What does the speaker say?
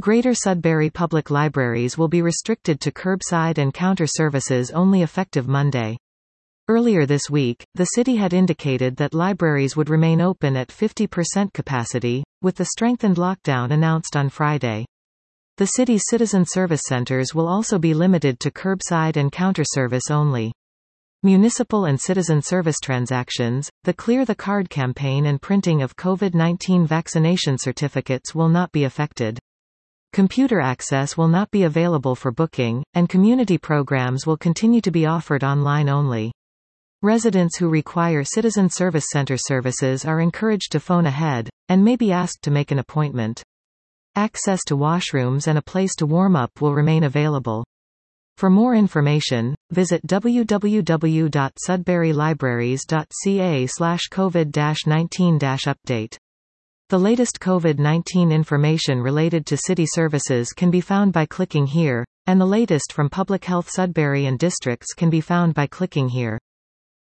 Greater Sudbury Public Libraries will be restricted to curbside and counter services only effective Monday. Earlier this week, the city had indicated that libraries would remain open at 50% capacity, with the strengthened lockdown announced on Friday. The city's citizen service centers will also be limited to curbside and counter service only. Municipal and citizen service transactions, the Clear the Card campaign and printing of COVID-19 vaccination certificates will not be affected. Computer access will not be available for booking, and community programs will continue to be offered online only. Residents who require Citizen Service Center services are encouraged to phone ahead, and may be asked to make an appointment. Access to washrooms and a place to warm up will remain available. For more information, visit www.sudburylibraries.ca/covid-19-update. The latest COVID-19 information related to city services can be found by clicking here, and the latest from Public Health Sudbury and districts can be found by clicking here.